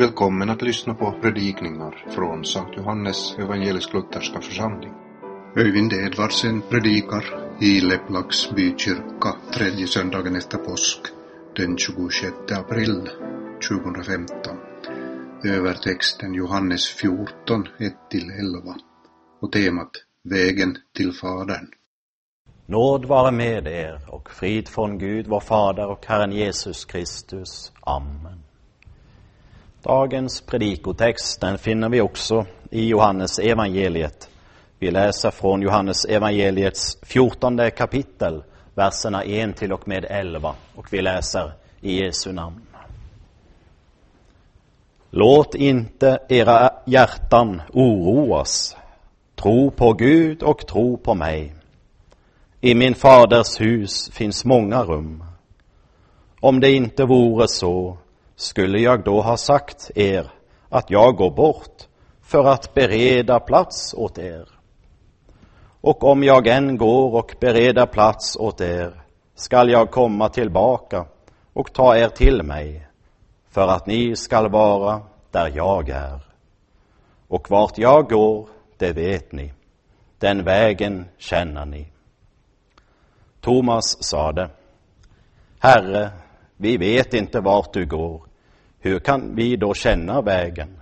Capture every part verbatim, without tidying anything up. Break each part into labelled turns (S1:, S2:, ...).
S1: Välkommen att lyssna på predikningar från Sankt Johannes evangelisk-lutherska församling. Öyvind Edvardsen predikar i Lepplaks bykyrka tredje söndagen efter påsk den tjugosjätte april tjugohundrafemton. Övertexten Johannes fjorton, ett till elva och temat Vägen till Fadern.
S2: Nåd vare med er och frid från Gud, vår Fader och Herren Jesus Kristus. Amen. Dagens predikotext, den finner vi också i Johannes evangeliet. Vi läser från Johannes evangeliets fjortonde kapitel, verserna ett till och med elva, och vi läser i Jesu namn. Låt inte era hjärtan oroas. Tro på Gud och tro på mig. I min faders hus finns många rum. Om det inte vore så, skulle jag då ha sagt er att jag går bort för att bereda plats åt er. Och om jag än går och bereder plats åt er, skall jag komma tillbaka och ta er till mig, för att ni skall vara där jag är. Och vart jag går, det vet ni. Den vägen känner ni. Thomas sade: Herre, vi vet inte vart du går. Hur kan vi då känna vägen?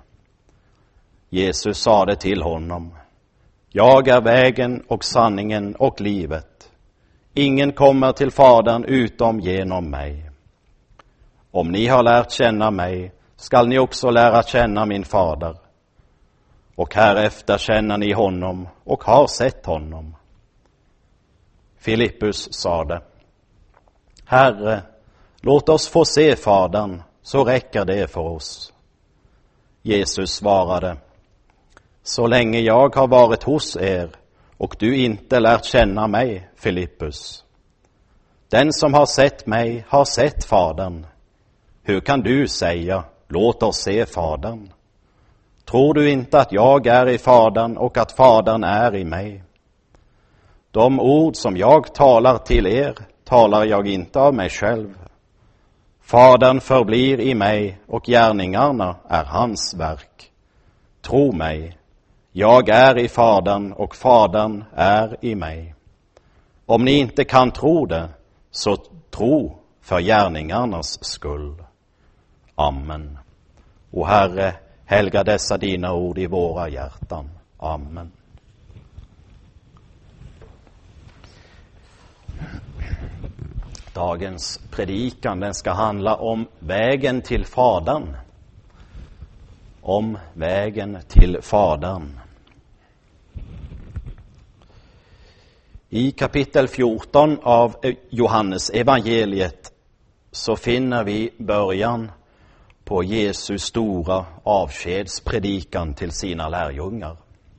S2: Jesus sade till honom: Jag är vägen och sanningen och livet. Ingen kommer till Fadern utom genom mig. Om ni har lärt känna mig, skall ni också lära känna min fader. Och härefter känner ni honom och har sett honom. Filippus sade: Herre, låt oss få se Fadern, så räcker det för oss. Jesus svarade: Så länge jag har varit hos er och du inte lärt känna mig, Filippus. Den som har sett mig har sett Fadern. Hur kan du säga, låt oss se Fadern? Tror du inte att jag är i Fadern och att Fadern är i mig? De ord som jag talar till er talar jag inte av mig själv. Fadern förblir i mig och gärningarna är hans verk. Tro mig, jag är i Fadern och Fadern är i mig. Om ni inte kan tro det, så tro för gärningarnas skull. Amen. O Herre, helga dessa dina ord i våra hjärtan. Amen. Dagens predikan, den ska handla om vägen till Fadern. Om vägen till Fadern. I kapitel fjorton av Johannes evangeliet så finner vi början på Jesu stora avskedspredikan till sina lärjungar.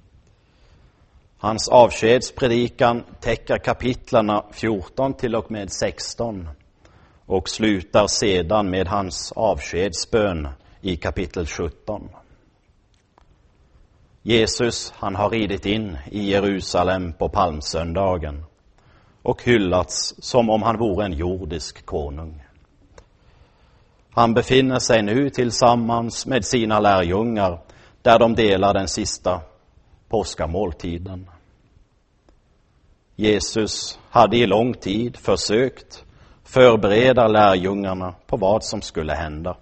S2: Hans avskedspredikan täcker kapitlarna fjorton till och med sexton och slutar sedan med hans avskedsbön i kapitel sjutton. Jesus, han har ridit in i Jerusalem på palmsöndagen och hyllats som om han vore en jordisk konung. Han befinner sig nu tillsammans med sina lärjungar där de delar den sista påskamåltiden. Jesus hade i lång tid försökt förbereda lärjungarna på vad som skulle hända.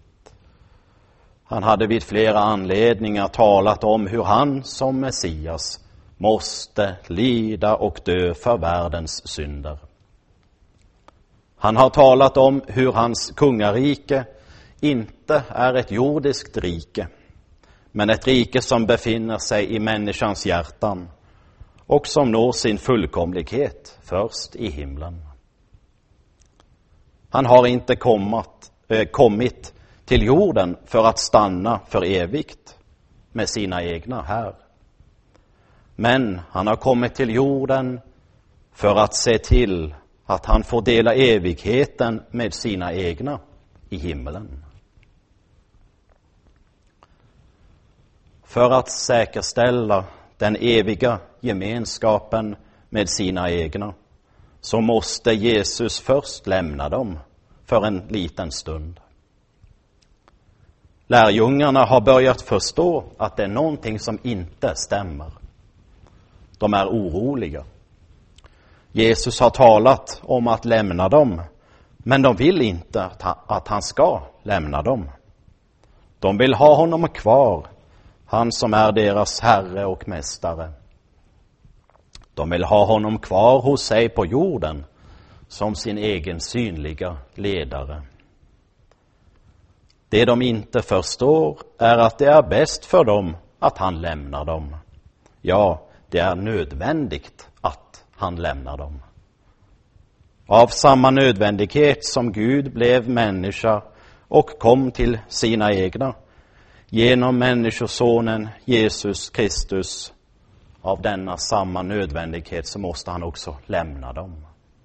S2: Han hade vid flera anledningar talat om hur han som Messias måste lida och dö för världens synder. Han har talat om hur hans kungarike inte är ett jordiskt rike, men ett rike som befinner sig i människans hjärtan och som når sin fullkomlighet först i himlen. Han har inte kommit, äh, kommit till jorden för att stanna för evigt med sina egna här. Men han har kommit till jorden för att se till att han får dela evigheten med sina egna i himlen. För att säkerställa den eviga gemenskapen med sina egna så måste Jesus först lämna dem för en liten stund. Lärjungarna har börjat förstå att det är någonting som inte stämmer. De är oroliga. Jesus har talat om att lämna dem, men de vill inte att han ska lämna dem. De vill ha honom kvar, han som är deras Herre och Mästare. De vill ha honom kvar hos sig på jorden som sin egen synliga ledare. Det de inte förstår är att det är bäst för dem att han lämnar dem. Ja, det är nödvändigt att han lämnar dem. Av samma nödvändighet som Gud blev människa och kom till sina egna, genom människosonen Jesus Kristus, av denna samma nödvändighet så måste han också lämna dem.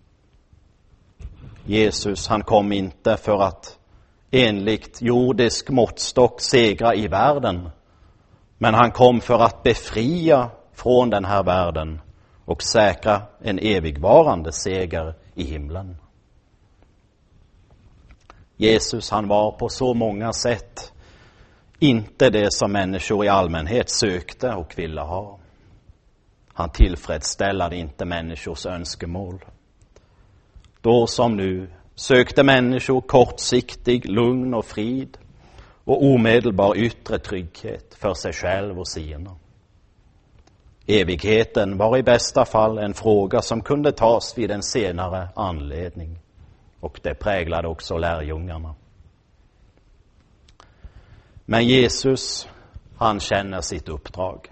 S2: Jesus, han kom inte för att enligt jordisk måttstock segra i världen, men han kom för att befria från den här världen och säkra en evigvarande seger i himlen. Jesus, han var på så många sätt inte det som människor i allmänhet sökte och ville ha. Han tillfredsställde inte människors önskemål. Då som nu sökte människor kortsiktig lugn och frid och omedelbar yttre trygghet för sig själv och sina. Evigheten var i bästa fall en fråga som kunde tas vid en senare anledning, och det präglade också lärjungarna. Men Jesus, han känner sitt uppdrag.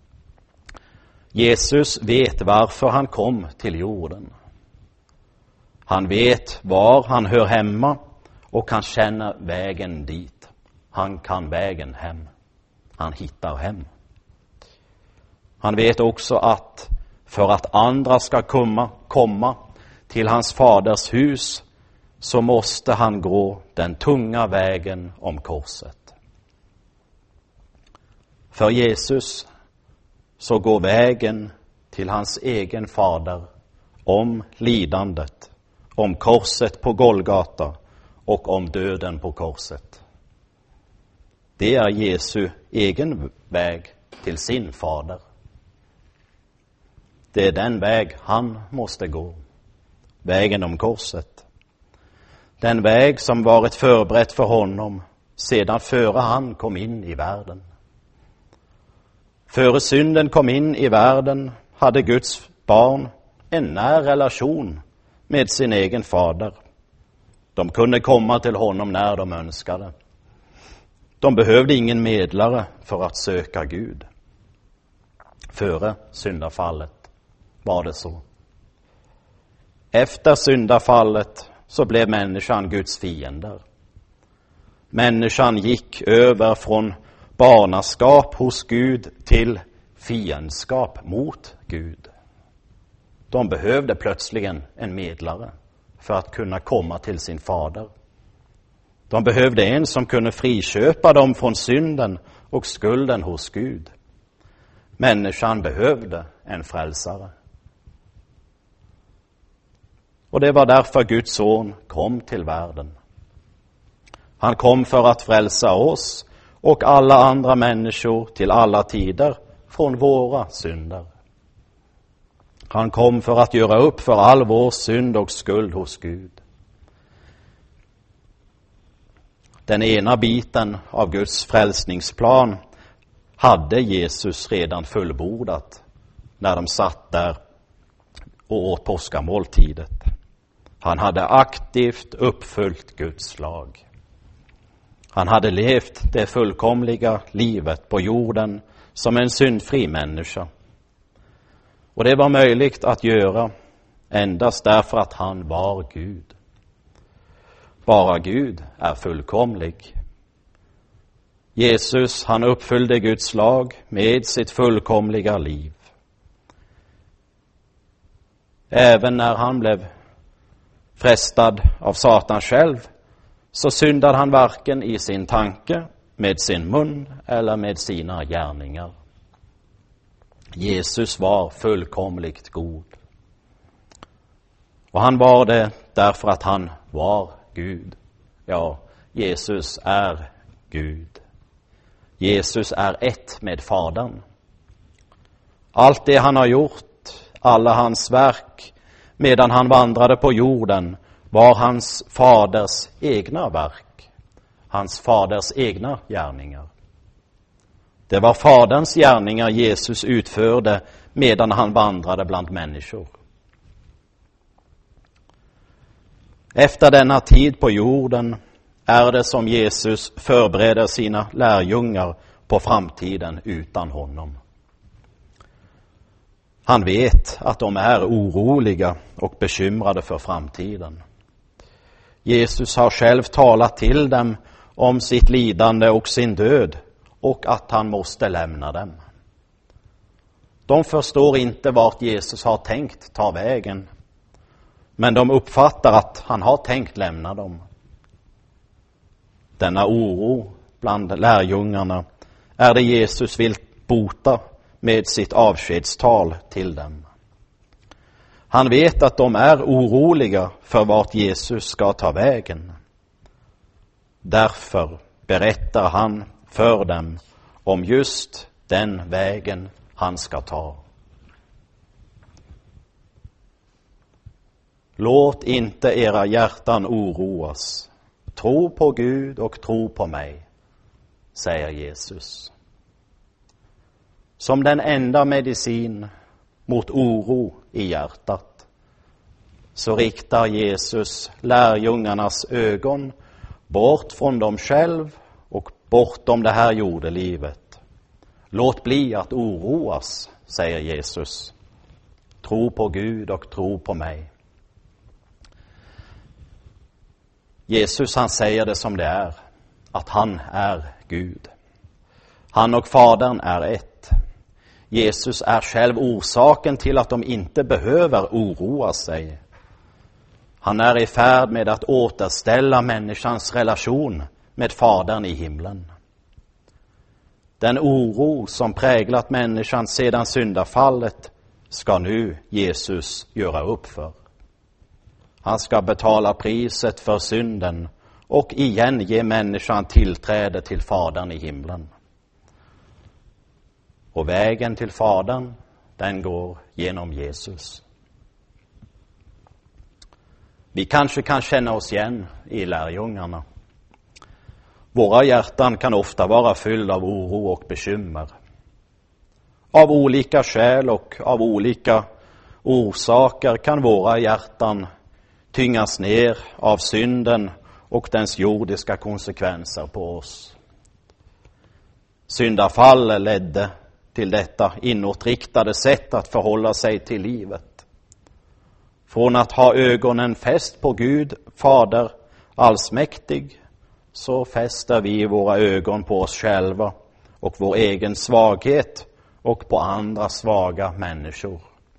S2: Jesus vet varför han kom till jorden. Han vet var han hör hemma och han känner vägen dit. Han kan vägen hem. Han hittar hem. Han vet också att för att andra ska komma, komma till hans faders hus så måste han gå den tunga vägen om korset. För Jesus så går vägen till hans egen fader om lidandet, om korset på Golgata och om döden på korset. Det är Jesu egen väg till sin fader. Det är den väg han måste gå, vägen om korset. Den väg som varit förberett för honom sedan före han kom in i världen. Före synden kom in i världen hade Guds barn en när relation med sin egen fader. De kunde komma till honom när de önskade. De behövde ingen medlare för att söka Gud. Före syndafallet var det så. Efter syndafallet så blev människan Guds fiender. Människan gick över från barnaskap hos Gud till fiendskap mot Gud. De behövde plötsligen en medlare för att kunna komma till sin fader. De behövde en som kunde friköpa dem från synden och skulden hos Gud. Människan behövde en frälsare. Och det var därför Guds son kom till världen. Han kom för att frälsa oss och alla andra människor till alla tider från våra synder. Han kom för att göra upp för all vår synd och skuld hos Gud. Den ena biten av Guds frälsningsplan hade Jesus redan fullbordat när de satt där och åt påskamåltidet. Han hade aktivt uppfyllt Guds lag. Han hade levt det fullkomliga livet på jorden som en syndfri människa. Och det var möjligt att göra endast därför att han var Gud. Bara Gud är fullkomlig. Jesus, han uppfyllde Guds lag med sitt fullkomliga liv. Även när han blev frestad av Satan själv så syndade han varken i sin tanke, med sin mun eller med sina gärningar. Jesus var fullkomligt god. Och han var det därför att han var Gud. Ja, Jesus är Gud. Jesus är ett med Fadern. Allt det han har gjort, alla hans verk, medan han vandrade på jorden, var hans faders egna verk, hans faders egna gärningar. Det var faderns gärningar Jesus utförde medan han vandrade bland människor. Efter denna tid på jorden är det som Jesus förbereder sina lärjungar på framtiden utan honom. Han vet att de är oroliga och bekymrade för framtiden. Jesus har själv talat till dem om sitt lidande och sin död och att han måste lämna dem. De förstår inte vart Jesus har tänkt ta vägen, men de uppfattar att han har tänkt lämna dem. Denna oro bland lärjungarna är det Jesus vill bota med sitt avskedstal till dem. Han vet att de är oroliga för vart Jesus ska ta vägen. Därför berättar han för dem om just den vägen han ska ta. Låt inte era hjärtan oroas. Tro på Gud och tro på mig, säger Jesus. Som den enda medicin mot oro i hjärtat så riktar Jesus lärjungarnas ögon bort från dem själv och bortom det här jordelivet. Låt bli att oroas, säger Jesus. Tro på Gud och tro på mig. Jesus, han säger det som det är, att han är Gud. Han och Fadern är ett. Jesus är själv orsaken till att de inte behöver oroa sig. Han är i färd med att återställa människans relation med Fadern i himlen. Den oro som präglat människan sedan syndafallet ska nu Jesus göra upp för. Han ska betala priset för synden och igen ge människan tillträde till Fadern i himlen. Och vägen till Fadern, den går genom Jesus. Vi kanske kan känna oss igen i lärjungarna. Våra hjärtan kan ofta vara fyllda av oro och bekymmer. Av olika skäl och av olika orsaker kan våra hjärtan tyngas ner av synden och dens jordiska konsekvenser på oss. Syndafall ledde till detta inåtriktade sätt att förhålla sig till livet. Från att ha ögonen fäst på Gud, Fader allsmäktig, så fäster vi våra ögon på oss själva och vår egen svaghet och på andra svaga människor.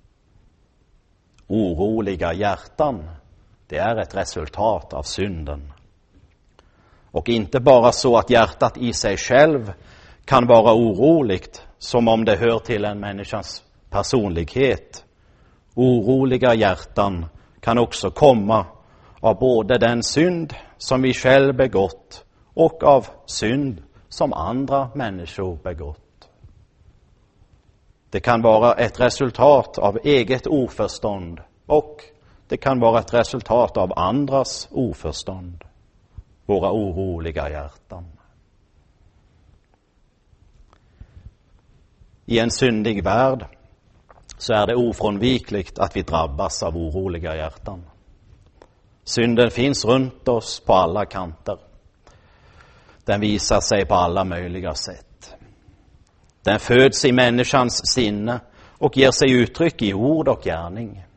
S2: Oroliga hjärtan, det är ett resultat av synden. Och inte bara så att hjärtat i sig själv kan vara oroligt som om det hör till en människans personlighet. Oroliga hjärtan kan också komma av både den synd som vi själv begått och av synd som andra människor begått. Det kan vara ett resultat av eget oförstånd och det kan vara ett resultat av andras oförstånd. Våra oroliga hjärtan. I en syndig värld så är det ofrånvikligt att vi drabbas av oroliga hjärtan. Synden finns runt oss på alla kanter. Den visar sig på alla möjliga sätt. Den föds i människans sinne och ger sig uttryck i ord och gärning.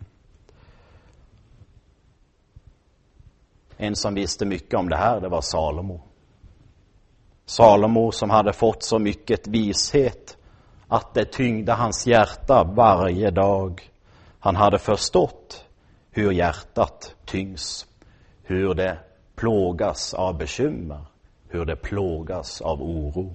S2: En som visste mycket om det här, det var Salomo. Salomo som hade fått så mycket vishet att det tyngde hans hjärta varje dag. Han hade förstått hur hjärtat tyngs, hur det plågas av bekymmer, hur det plågas av oro.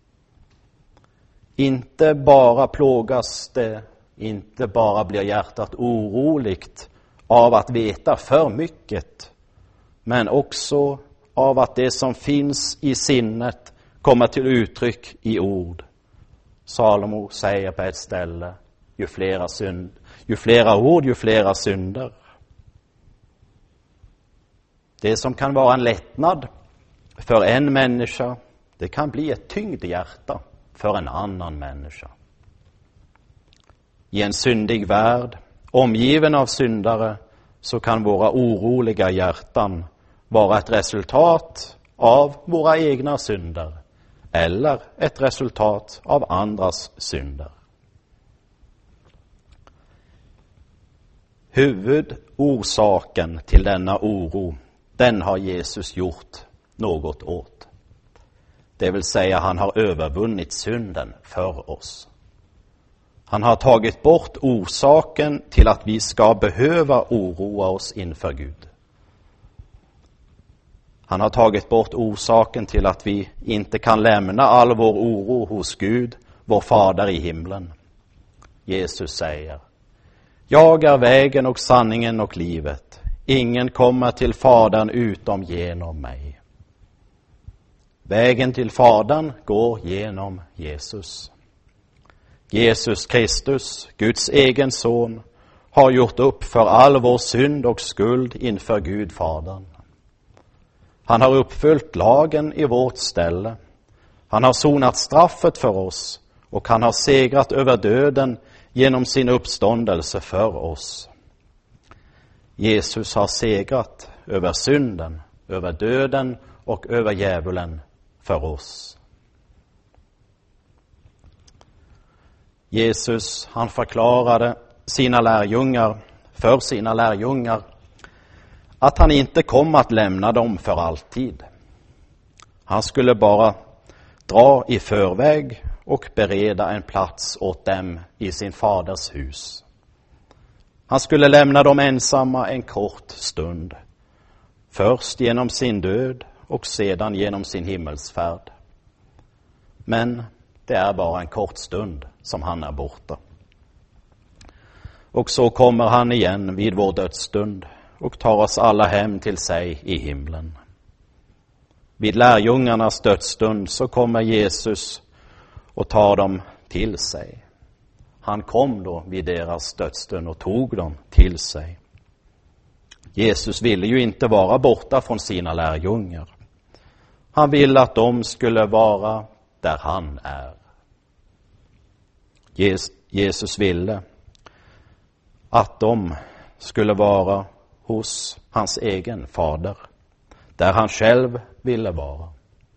S2: Inte bara plågas det, inte bara blir hjärtat oroligt av att veta för mycket, men också av att det som finns i sinnet kommer till uttryck i ord. Salomo säger på ett ställe, ju flera, synd, ju flera ord, ju flera synder. Det som kan vara en lättnad för en människa, det kan bli ett tyngd hjärta för en annan människa. I en syndig värld, omgiven av syndare, så kan våra oroliga hjärtan vara ett resultat av våra egna synder eller ett resultat av andras synder. Huvudorsaken till denna oro, den har Jesus gjort något åt. Det vill säga, han har övervunnit synden för oss. Han har tagit bort orsaken till att vi ska behöva oroa oss inför Gud. Han har tagit bort orsaken till att vi inte kan lämna all vår oro hos Gud, vår Fader i himlen. Jesus säger: jag är vägen och sanningen och livet. Ingen kommer till Fadern utom genom mig. Vägen till Fadern går genom Jesus. Jesus Kristus, Guds egen son, har gjort upp för all vår synd och skuld inför Gud Fadern. Han har uppfyllt lagen i vårt ställe. Han har sonat straffet för oss och han har segrat över döden genom sin uppståndelse för oss. Jesus har segrat över synden, över döden och över djävulen för oss. Jesus, han förklarade sina lärjungar, för sina lärjungar, att han inte kom att lämna dem för alltid. Han skulle bara dra i förväg och bereda en plats åt dem i sin faders hus. Han skulle lämna dem ensamma en kort stund, först genom sin död och sedan genom sin himmelsfärd. Men det är bara en kort stund som han är borta. Och så kommer han igen vid vår dödsstund och tar oss alla hem till sig i himlen. Vid lärjungarnas dödsstund så kommer Jesus och tar dem till sig. Han kom då vid deras dödsstund och tog dem till sig. Jesus ville ju inte vara borta från sina lärjungar. Han ville att de skulle vara där han är. Jesus ville att de skulle vara hos hans egen fader, där han själv ville vara.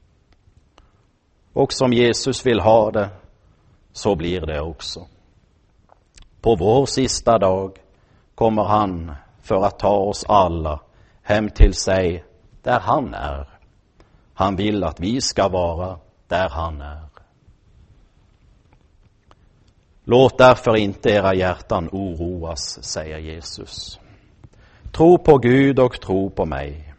S2: Och som Jesus vill ha det, så blir det också. På vår sista dag kommer han för att ta oss alla hem till sig där han är. Han vill att vi ska vara där han är. Låt därför inte era hjärtan oroas, säger Jesus. Tro på Gud och tro på mig.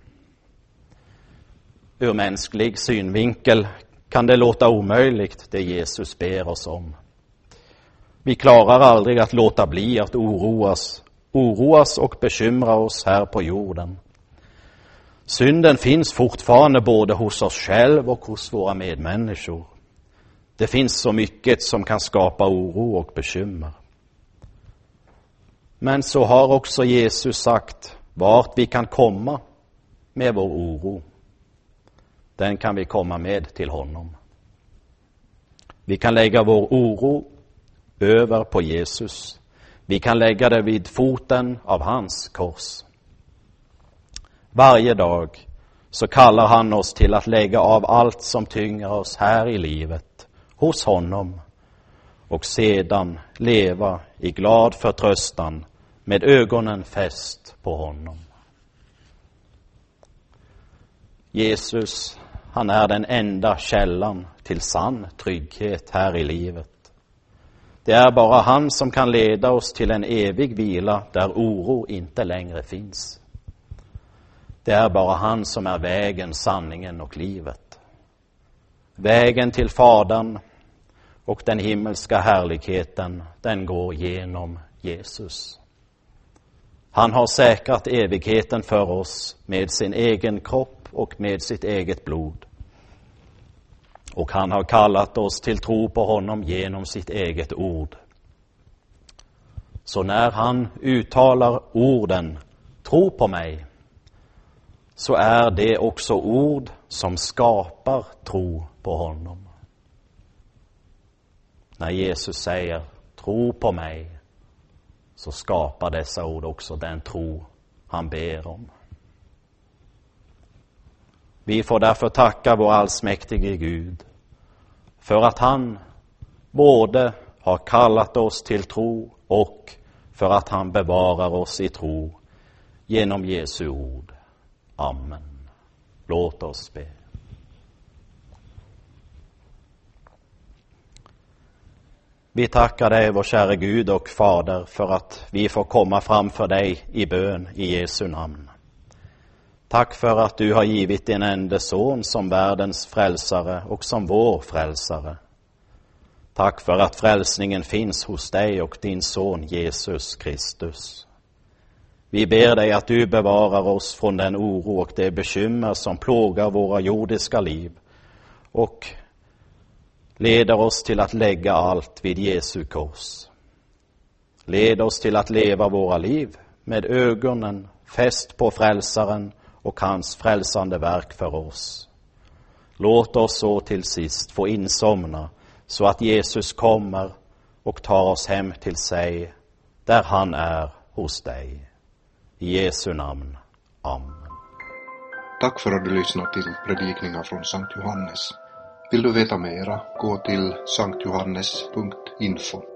S2: Ur mänsklig synvinkel kan det låta omöjligt, det Jesus ber oss om. Vi klarar aldrig att låta bli att oroas, oroas och bekymra oss här på jorden. Synden finns fortfarande både hos oss själv och hos våra medmänniskor. Det finns så mycket som kan skapa oro och bekymmer. Men så har också Jesus sagt vart vi kan komma med vår oro. Den kan vi komma med till honom. Vi kan lägga vår oro över på Jesus. Vi kan lägga det vid foten av hans kors. Varje dag så kallar han oss till att lägga av allt som tynger oss här i livet hos honom och sedan leva i glad förtröstan med ögonen fäst på honom. Jesus, han är den enda källan till sann trygghet här i livet. Det är bara han som kan leda oss till en evig vila där oro inte längre finns. Det är bara han som är vägen, sanningen och livet. Vägen till Fadern och den himmelska härligheten, den går genom Jesus. Han har säkrat evigheten för oss med sin egen kropp och med sitt eget blod. Och han har kallat oss till tro på honom genom sitt eget ord. Så när han uttalar orden, tro på mig, så är det också ord som skapar tro på honom. När Jesus säger, tro på mig, så skapar dessa ord också den tro han ber om. Vi får därför tacka vår allsmäktige Gud för att han både har kallat oss till tro och för att han bevarar oss i tro genom Jesu ord. Amen. Låt oss be. Vi tackar dig, vår kära Gud och Fader, för att vi får komma framför dig i bön i Jesu namn. Tack för att du har givit din enda son som världens frälsare och som vår frälsare. Tack för att frälsningen finns hos dig och din son Jesus Kristus. Vi ber dig att du bevarar oss från den oro och det bekymmer som plågar våra jordiska liv och leder oss till att lägga allt vid Jesu kors. Led oss till att leva våra liv med ögonen fäst på frälsaren och hans frälsande verk för oss. Låt oss så till sist få insomna så att Jesus kommer och tar oss hem till sig där han är hos dig. I Jesu namn. Amen.
S1: Tack för att du lyssnat till predikningar från Sankt Johannes. Vill du veta mera, gå till sankt johannes punkt info.